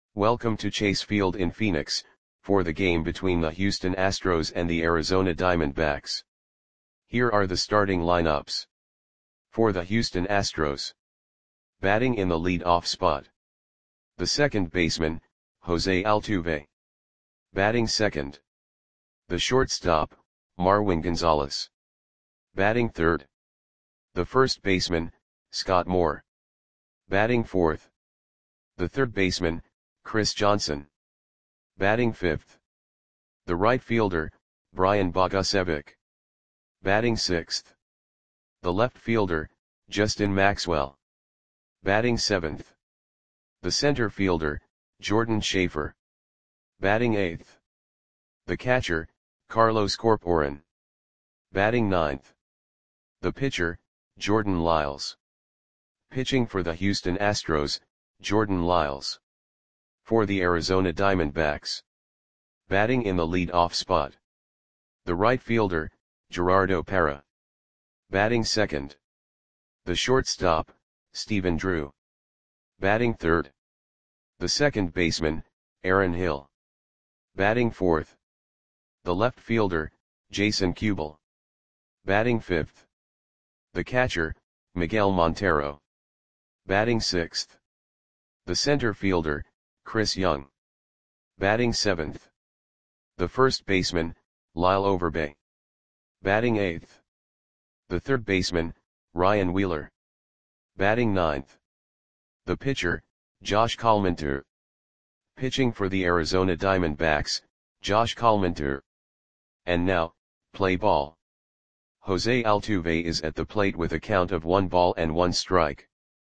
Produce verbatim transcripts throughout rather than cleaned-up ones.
Welcome to Chase Field in Phoenix, for the game between the Houston Astros and the Arizona Diamondbacks. Here are the starting lineups. For the Houston Astros. Batting in the lead-off spot. The second baseman, Jose Altuve. Batting second. The shortstop, Marwin Gonzalez. Batting third. The first baseman, Scott Moore. Batting fourth. The third baseman, Chris Johnson. Batting fifth. The right fielder, Brian Bogusevic. Batting sixth. The left fielder, Justin Maxwell. Batting seventh. The center fielder, Jordan Schaefer. Batting eighth. The catcher, Carlos Corporan. Batting ninth. The pitcher, Jordan Lyles. Pitching for the Houston Astros, Jordan Lyles. For the Arizona Diamondbacks. Batting in the lead-off spot. The right fielder, Gerardo Parra. Batting second. The shortstop, Stephen Drew. Batting third. The second baseman, Aaron Hill. Batting fourth. The left fielder, Jason Kubel. Batting fifth. The catcher, Miguel Montero. Batting sixth. The center fielder, Chris Young. Batting seventh. The first baseman, Lyle Overbay. Batting eighth. The third baseman, Ryan Wheeler. Batting ninth. The pitcher, Josh Collmenter. Pitching for the Arizona Diamondbacks, Josh Collmenter. And now, play ball. Jose Altuve is at the plate with a count of one ball and one strike.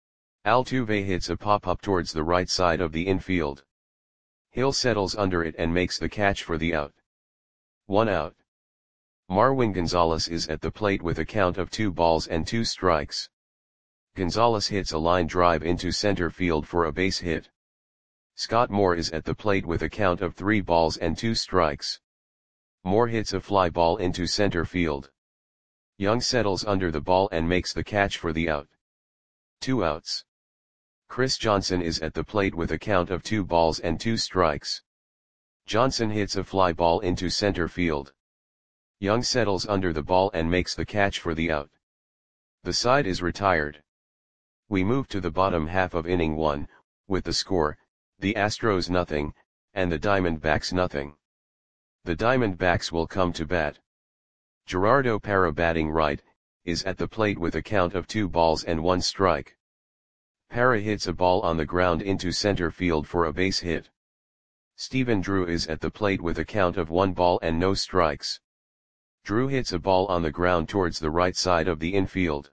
Altuve hits a pop-up towards the right side of the infield. Hill settles under it and makes the catch for the out. One out. Marwin Gonzalez is at the plate with a count of two balls and two strikes. Gonzalez hits a line drive into center field for a base hit. Scott Moore is at the plate with a count of three balls and two strikes. Moore hits a fly ball into center field. Young settles under the ball and makes the catch for the out. Two outs. Chris Johnson is at the plate with a count of two balls and two strikes. Johnson hits a fly ball into center field. Young settles under the ball and makes the catch for the out. The side is retired. We move to the bottom half of inning one, with the score, the Astros nothing, and the Diamondbacks nothing. The Diamondbacks will come to bat. Gerardo Parra, batting right, is at the plate with a count of two balls and one strike. Parra hits a ball on the ground into center field for a base hit. Stephen Drew is at the plate with a count of one ball and no strikes. Drew hits a ball on the ground towards the right side of the infield.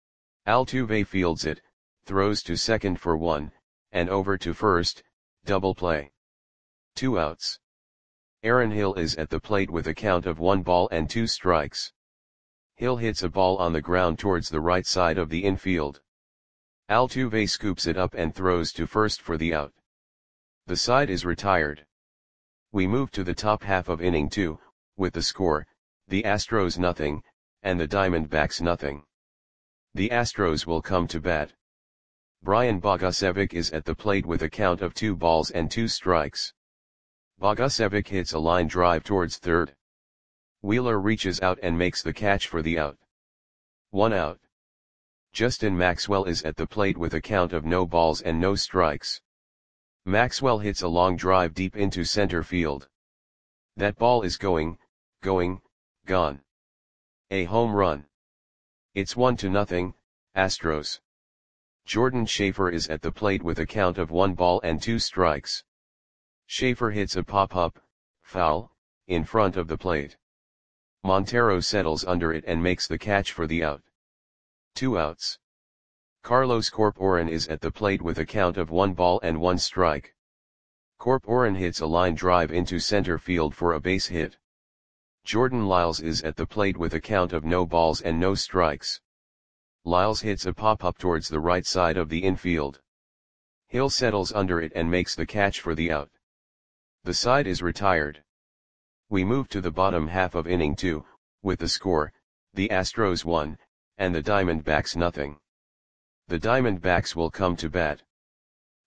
Altuve fields it, throws to second for one, and over to first, double play. Two outs. Aaron Hill is at the plate with a count of one ball and two strikes. Hill hits a ball on the ground towards the right side of the infield. Altuve scoops it up and throws to first for the out. The side is retired. We move to the top half of inning two, with the score, the Astros nothing, and the Diamondbacks nothing. The Astros will come to bat. Brian Bogusevic is at the plate with a count of two balls and two strikes. Bogusevic hits a line drive towards third. Wheeler reaches out and makes the catch for the out. One out. Justin Maxwell is at the plate with a count of no balls and no strikes. Maxwell hits a long drive deep into center field. That ball is going, going, gone. A home run. It's one to nothing, Astros. Jordan Schaefer is at the plate with a count of one ball and two strikes. Schaefer hits a pop-up, foul, in front of the plate. Montero settles under it and makes the catch for the out. Two outs. Carlos Corporan is at the plate with a count of one ball and one strike. Corporan hits a line drive into center field for a base hit. Jordan Lyles is at the plate with a count of no balls and no strikes. Lyles hits a pop-up towards the right side of the infield. Hill settles under it and makes the catch for the out. The side is retired. We move to the bottom half of inning two, with the score, the Astros one, and the Diamondbacks nothing. The Diamondbacks will come to bat.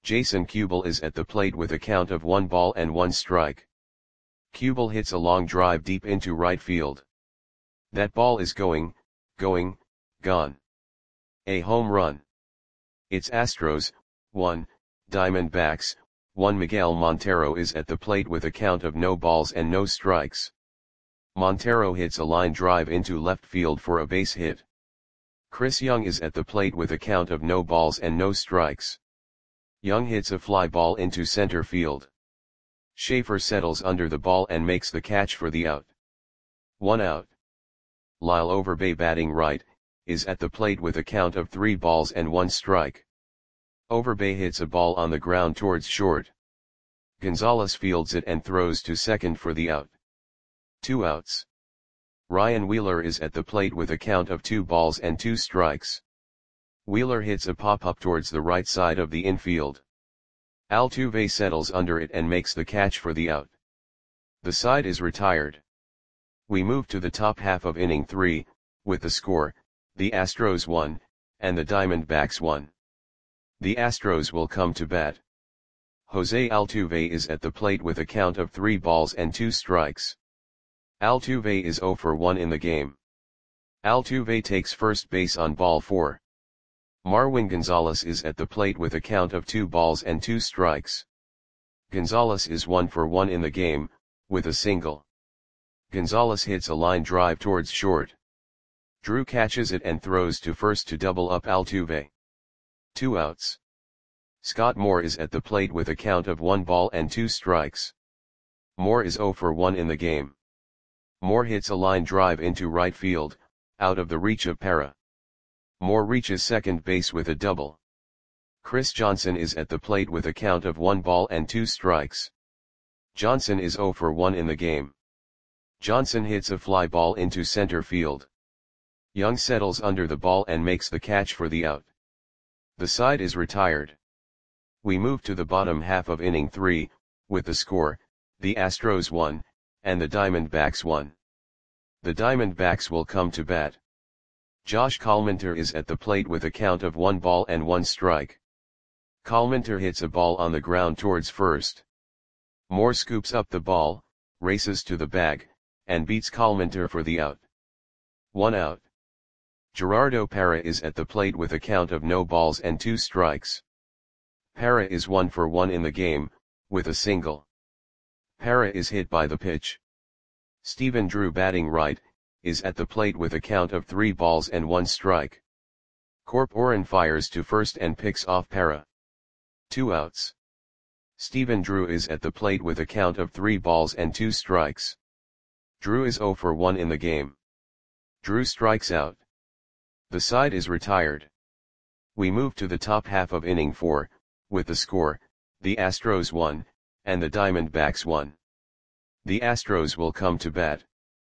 Jason Kubel is at the plate with a count of one ball and one strike. Kubel hits a long drive deep into right field. That ball is going, going, gone. A home run. It's Astros, one, Diamondbacks, one. Miguel Montero is at the plate with a count of no balls and no strikes. Montero hits a line drive into left field for a base hit. Chris Young is at the plate with a count of no balls and no strikes. Young hits a fly ball into center field. Schaefer settles under the ball and makes the catch for the out. One out. Lyle Overbay, batting right, is at the plate with a count of three balls and one strike. Overbay hits a ball on the ground towards short. Gonzalez fields it and throws to second for the out. Two outs. Ryan Wheeler is at the plate with a count of two balls and two strikes. Wheeler hits a pop-up towards the right side of the infield. Altuve settles under it and makes the catch for the out. The side is retired. We move to the top half of inning three, with the score, the Astros one, and the Diamondbacks one. The Astros will come to bat. Jose Altuve is at the plate with a count of three balls and two strikes. Altuve is zero for one in the game. Altuve takes first base on ball four. Marwin Gonzalez is at the plate with a count of two balls and two strikes. Gonzalez is one for one in the game, with a single. Gonzalez hits a line drive towards short. Drew catches it and throws to first to double up Altuve. Two outs. Scott Moore is at the plate with a count of one ball and two strikes. Moore is zero for one in the game. Moore hits a line drive into right field, out of the reach of Parra. Moore reaches second base with a double. Chris Johnson is at the plate with a count of one ball and two strikes. Johnson is zero for one in the game. Johnson hits a fly ball into center field. Young settles under the ball and makes the catch for the out. The side is retired. We move to the bottom half of inning three, with the score, the Astros one, and the Diamondbacks one. The Diamondbacks will come to bat. Josh Collminter is at the plate with a count of one ball and one strike. Collminter hits a ball on the ground towards first. Moore scoops up the ball, races to the bag, and beats Collminter for the out. One out. Gerardo Parra is at the plate with a count of no balls and two strikes. Parra is one for one in the game, with a single. Parra is hit by the pitch. Stephen Drew, batting right, is at the plate with a count of three balls and one strike. Corporan fires to first and picks off Parra. Two outs. Stephen Drew is at the plate with a count of three balls and two strikes. Drew is zero for one in the game. Drew strikes out. The side is retired. We move to the top half of inning four, with the score, the Astros one, and the Diamondbacks one. The Astros will come to bat.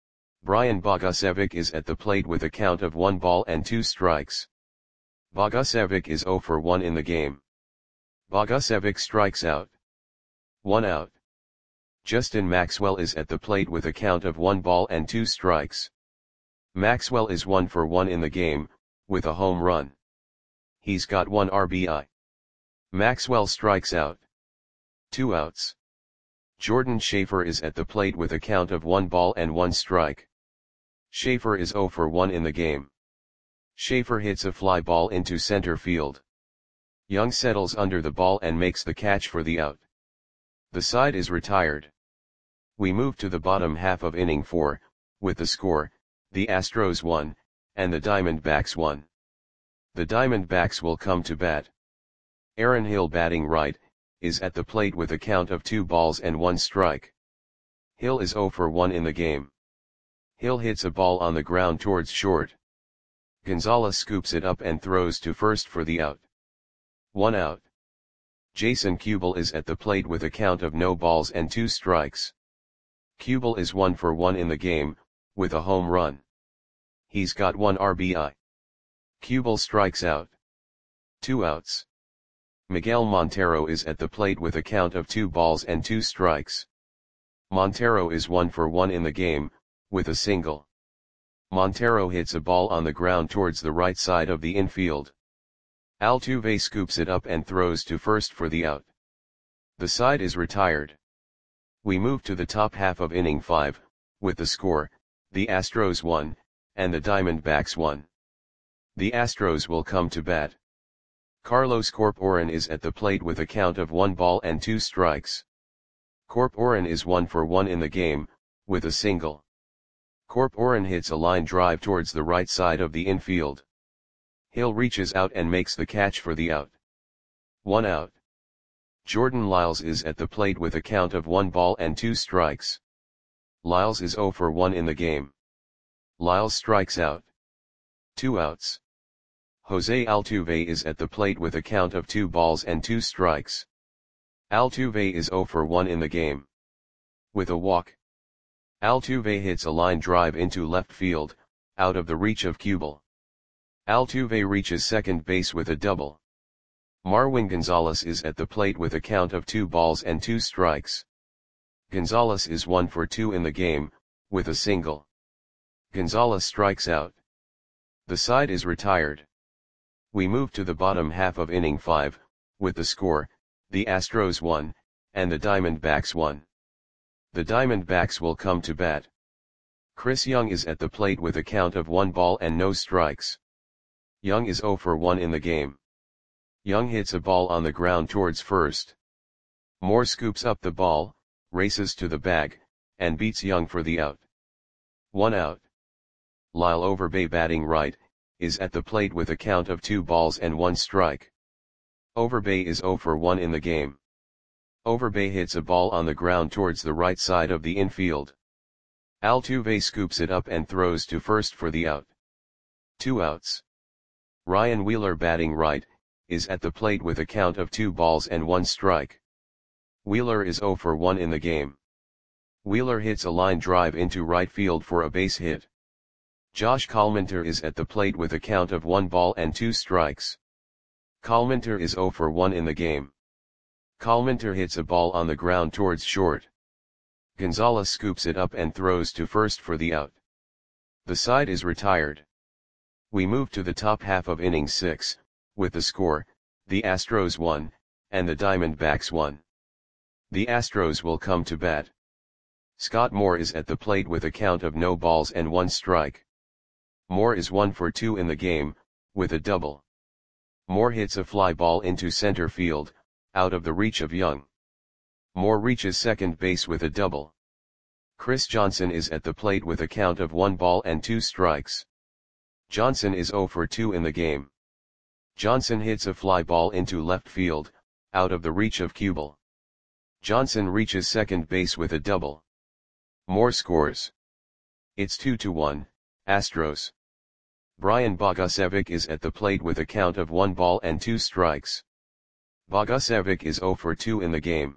Brian Bogusevic is at the plate with a count of one ball and two strikes. Bogusevic is zero for one in the game. Bogusevic strikes out. One out. Justin Maxwell is at the plate with a count of one ball and two strikes. Maxwell is one for one in the game, with a home run. He's got one R B I. Maxwell strikes out. Two outs. Jordan Schaefer is at the plate with a count of one ball and one strike. Schaefer is zero for one in the game. Schaefer hits a fly ball into center field. Young settles under the ball and makes the catch for the out. The side is retired. We move to the bottom half of inning four, with the score, the Astros one, and the Diamondbacks one. The Diamondbacks will come to bat. Aaron Hill, batting right, is at the plate with a count of two balls and one strike. Hill is zero for one in the game. Hill hits a ball on the ground towards short. Gonzalez scoops it up and throws to first for the out. One out. Jason Kubel is at the plate with a count of no balls and two strikes. Kubel is one for one in the game, with a home run. He's got one R B I. Kubel strikes out. Two outs. Miguel Montero is at the plate with a count of two balls and two strikes. Montero is one for one in the game, with a single. Montero hits a ball on the ground towards the right side of the infield. Altuve scoops it up and throws to first for the out. The side is retired. We move to the top half of inning five, with the score, the Astros one, and the Diamondbacks one. The Astros will come to bat. Carlos Corporan is at the plate with a count of one ball and two strikes. Corporan is one for one in the game, with a single. Corporan hits a line drive towards the right side of the infield. Hill reaches out and makes the catch for the out. One out. Jordan Lyles is at the plate with a count of one ball and two strikes. Lyles is zero for one in the game. Lyles strikes out. Two outs. Jose Altuve is at the plate with a count of two balls and two strikes. Altuve is zero for one in the game. With a walk. Altuve hits a line drive into left field, out of the reach of Kubel. Altuve reaches second base with a double. Marwin Gonzalez is at the plate with a count of two balls and two strikes. Gonzalez is one for two in the game, with a single. Gonzalez strikes out. The side is retired. We move to the bottom half of inning five, with the score, the Astros one, and the Diamondbacks one. The Diamondbacks will come to bat. Chris Young is at the plate with a count of one ball and no strikes. Young is zero for one in the game. Young hits a ball on the ground towards first. Moore scoops up the ball, races to the bag, and beats Young for the out. One out. Lyle Overbay, batting right, is at the plate with a count of two balls and one strike. Overbay is zero for one in the game. Overbay hits a ball on the ground towards the right side of the infield. Altuve scoops it up and throws to first for the out. Two outs. Ryan Wheeler, batting right, is at the plate with a count of two balls and one strike. Wheeler is zero for one in the game. Wheeler hits a line drive into right field for a base hit. Josh Collminter is at the plate with a count of one ball and two strikes. Collminter is zero for one in the game. Collminter hits a ball on the ground towards short. Gonzalez scoops it up and throws to first for the out. The side is retired. We move to the top half of inning six, with the score, the Astros one, and the Diamondbacks one. The Astros will come to bat. Scott Moore is at the plate with a count of no balls and one strike. Moore is one for two in the game, with a double. Moore hits a fly ball into center field, out of the reach of Young. Moore reaches second base with a double. Chris Johnson is at the plate with a count of one ball and two strikes. Johnson is zero for two in the game. Johnson hits a fly ball into left field, out of the reach of Kubel. Johnson reaches second base with a double. Moore scores. It's two to one, Astros. Brian Bogusevic is at the plate with a count of one ball and two strikes. Bogusevic is zero for two in the game.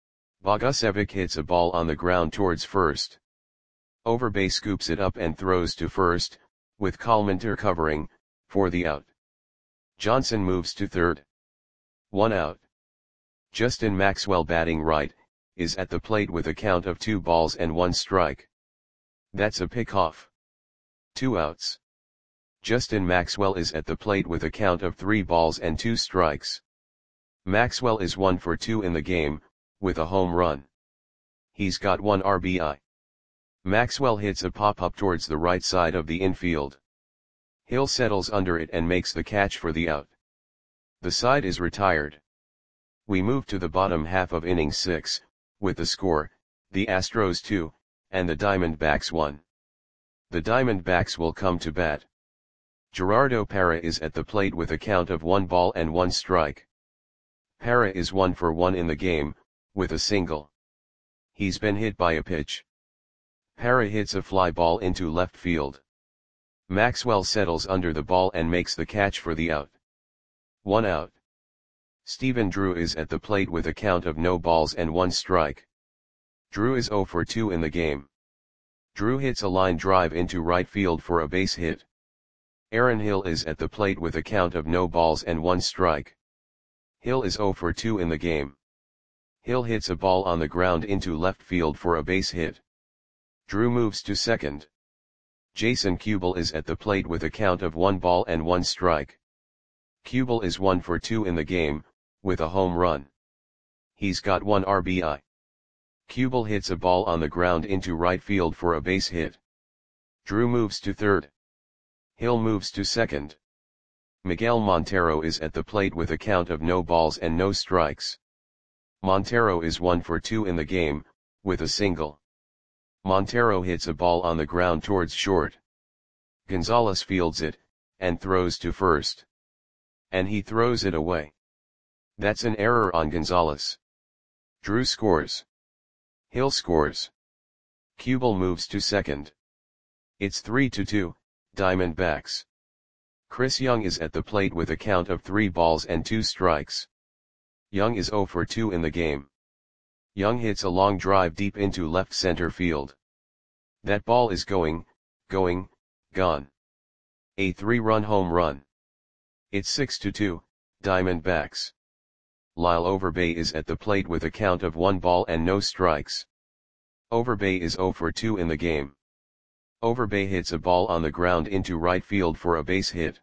Bogusevic hits a ball on the ground towards first. Overbay scoops it up and throws to first, with Collminter covering, for the out. Johnson moves to third. One out. Justin Maxwell, batting right, is at the plate with a count of two balls and one strike. That's a pickoff. Two outs. Justin Maxwell is at the plate with a count of three balls and two strikes. Maxwell is one for two in the game, with a home run. He's got one R B I. Maxwell hits a pop-up towards the right side of the infield. Hill settles under it and makes the catch for the out. The side is retired. We move to the bottom half of inning six, with the score, the Astros two, and the Diamondbacks one. The Diamondbacks will come to bat. Gerardo Parra is at the plate with a count of one ball and one strike. Parra is one for one in the game, with a single. He's been hit by a pitch. Parra hits a fly ball into left field. Maxwell settles under the ball and makes the catch for the out. One out. Stephen Drew is at the plate with a count of no balls and one strike. Drew is zero for two in the game. Drew hits a line drive into right field for a base hit. Aaron Hill is at the plate with a count of no balls and one strike. Hill is zero for two in the game. Hill hits a ball on the ground into left field for a base hit. Drew moves to second. Jason Kubel is at the plate with a count of one ball and one strike. Kubel is one for two in the game, with a home run. He's got one R B I. Kubel hits a ball on the ground into right field for a base hit. Drew moves to third. Hill moves to second. Miguel Montero is at the plate with a count of no balls and no strikes. Montero is one for two in the game, with a single. Montero hits a ball on the ground towards short. Gonzalez fields it, and throws to first. And he throws it away. That's an error on Gonzalez. Drew scores. Hill scores. Kubel moves to second. It's three to two, Diamondbacks. Chris Young is at the plate with a count of three balls and two strikes. Young is zero for two in the game. Young hits a long drive deep into left center field. That ball is going, going, gone. A three-run home run. It's six to two, Diamondbacks. Lyle Overbay is at the plate with a count of one ball and no strikes. Overbay is zero for two in the game. Overbay hits a ball on the ground into right field for a base hit.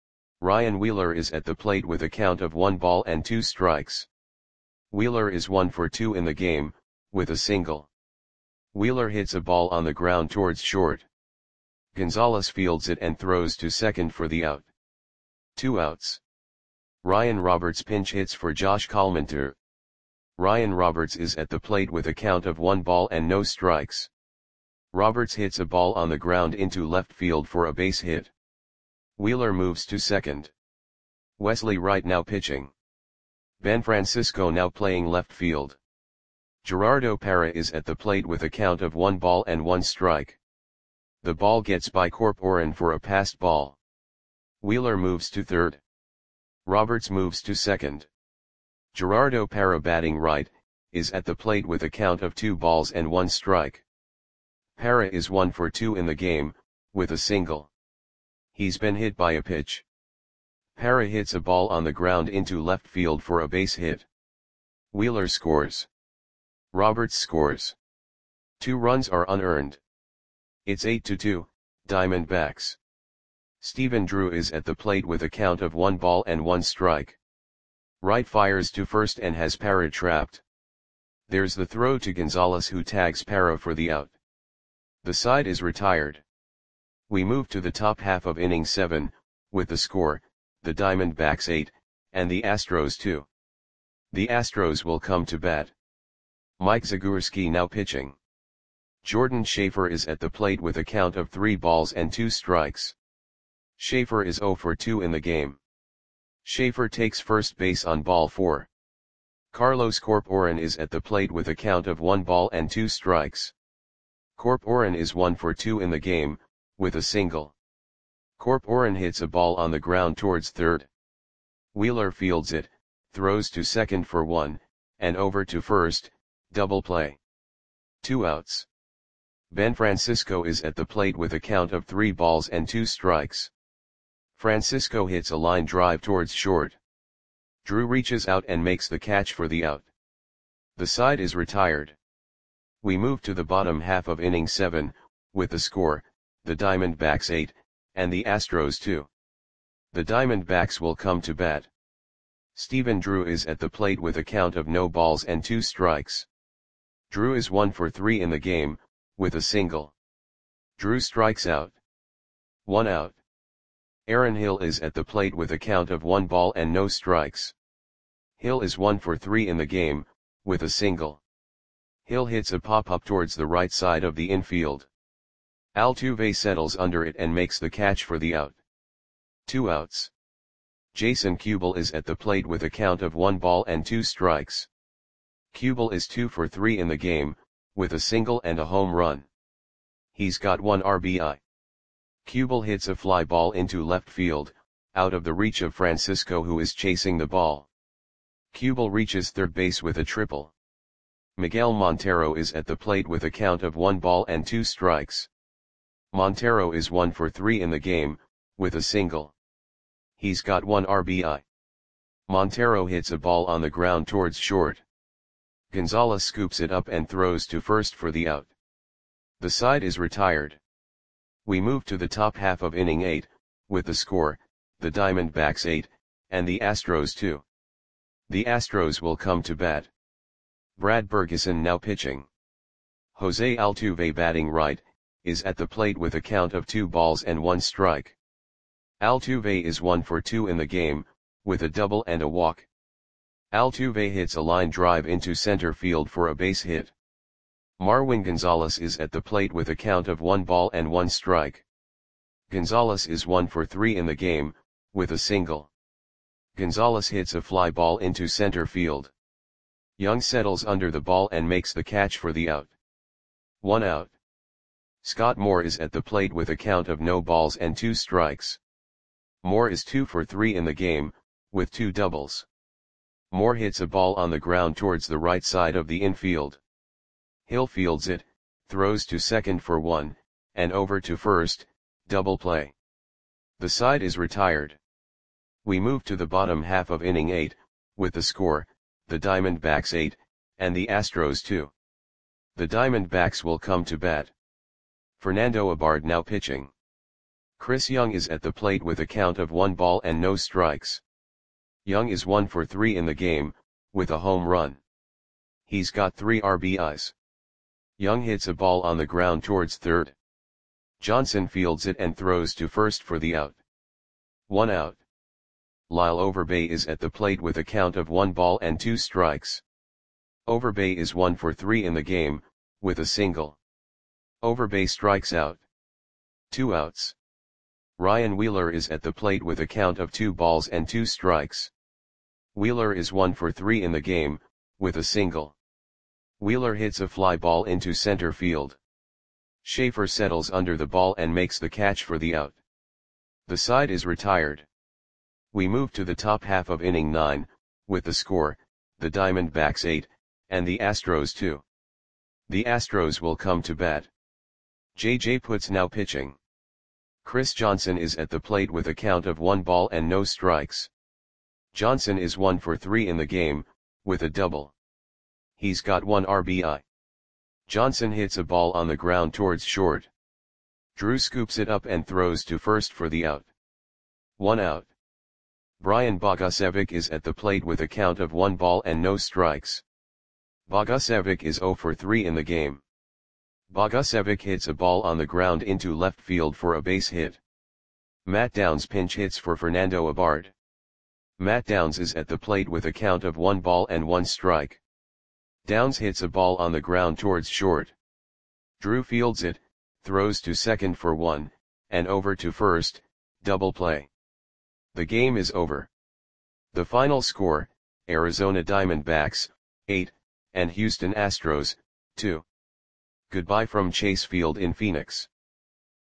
Ryan Wheeler is at the plate with a count of one ball and two strikes. Wheeler is one for two in the game, with a single. Wheeler hits a ball on the ground towards short. Gonzalez fields it and throws to second for the out. Two outs. Ryan Roberts pinch hits for Josh Collmenter. Ryan Roberts is at the plate with a count of one ball and no strikes. Roberts hits a ball on the ground into left field for a base hit. Wheeler moves to second. Wesley Wright now pitching. Ben Francisco now playing left field. Gerardo Parra is at the plate with a count of one ball and one strike. The ball gets by Corporan for a passed ball. Wheeler moves to third. Roberts moves to second. Gerardo Parra batting right, is at the plate with a count of two balls and one strike. Parra is one for two in the game, with a single. He's been hit by a pitch. Parra hits a ball on the ground into left field for a base hit. Wheeler scores. Roberts scores. Two runs are unearned. It's eight to two, Diamondbacks. Stephen Drew is at the plate with a count of one ball and one strike. Wright fires to first and has Parra trapped. There's the throw to Gonzalez, who tags Parra for the out. The side is retired. We move to the top half of inning seven, with the score, the Diamondbacks eight, and the Astros two. The Astros will come to bat. Mike Zagorski now pitching. Jordan Schaefer is at the plate with a count of three balls and two strikes. Schaefer is zero for two in the game. Schaefer takes first base on ball four. Carlos Corporan is at the plate with a count of one ball and two strikes. Corporan is one for two in the game, with a single. Corporan hits a ball on the ground towards third. Wheeler fields it, throws to second for one, and over to first, double play. Two outs. Ben Francisco is at the plate with a count of three balls and two strikes. Francisco hits a line drive towards short. Drew reaches out and makes the catch for the out. The side is retired. We move to the bottom half of inning seven, with the score, the Diamondbacks eight, and the Astros two. The Diamondbacks will come to bat. Stephen Drew is at the plate with a count of no balls and two strikes. Drew is one for three in the game, with a single. Drew strikes out. One out. Aaron Hill is at the plate with a count of one ball and no strikes. Hill is one for three in the game, with a single. Hill hits a pop-up towards the right side of the infield. Altuve settles under it and makes the catch for the out. Two outs. Jason Kubel is at the plate with a count of one ball and two strikes. Kubel is two for three in the game, with a single and a home run. He's got one R B I. Kubel hits a fly ball into left field, out of the reach of Francisco, who is chasing the ball. Kubel reaches third base with a triple. Miguel Montero is at the plate with a count of one ball and two strikes. Montero is one for three in the game, with a single. He's got one R B I. Montero hits a ball on the ground towards short. Gonzalez scoops it up and throws to first for the out. The side is retired. We move to the top half of inning eight, with the score, the Diamondbacks eight, and the Astros two. The Astros will come to bat. Brad Bergeson now pitching. Jose Altuve batting right, is at the plate with a count of two balls and one strike. Altuve is one for two in the game, with a double and a walk. Altuve hits a line drive into center field for a base hit. Marwin Gonzalez is at the plate with a count of one ball and one strike. Gonzalez is one for three in the game, with a single. Gonzalez hits a fly ball into center field. Young settles under the ball and makes the catch for the out. One out. Scott Moore is at the plate with a count of no balls and two strikes. Moore is two for three in the game, with two doubles. Moore hits a ball on the ground towards the right side of the infield. Hill fields it, throws to second for one, and over to first, double play. The side is retired. We move to the bottom half of inning eight, with the score, the Diamondbacks eight, and the Astros two. The Diamondbacks will come to bat. Fernando Abad now pitching. Chris Young is at the plate with a count of one ball and no strikes. Young is one for three in the game, with a home run. He's got three R B Is. Young hits a ball on the ground towards third. Johnson fields it and throws to first for the out. One out. Lyle Overbay is at the plate with a count of one ball and two strikes. Overbay is one for three in the game, with a single. Overbay strikes out. Two outs. Ryan Wheeler is at the plate with a count of two balls and two strikes. Wheeler is one for three in the game, with a single. Wheeler hits a fly ball into center field. Schaefer settles under the ball and makes the catch for the out. The side is retired. We move to the top half of inning nine, with the score, the Diamondbacks eight, and the Astros two. The Astros will come to bat. J J Putz now pitching. Chris Johnson is at the plate with a count of one ball and no strikes. Johnson is one for three in the game, with a double. He's got one R B I. Johnson hits a ball on the ground towards short. Drew scoops it up and throws to first for the out. One out. Brian Bogusevic is at the plate with a count of one ball and no strikes. Bogusevic is zero for three in the game. Bogusevic hits a ball on the ground into left field for a base hit. Matt Downs pinch hits for Fernando Abad. Matt Downs is at the plate with a count of one ball and one strike. Downs hits a ball on the ground towards short. Drew fields it, throws to second for one, and over to first, double play. The game is over. The final score, Arizona Diamondbacks, eight, and Houston Astros, two. Goodbye from Chase Field in Phoenix.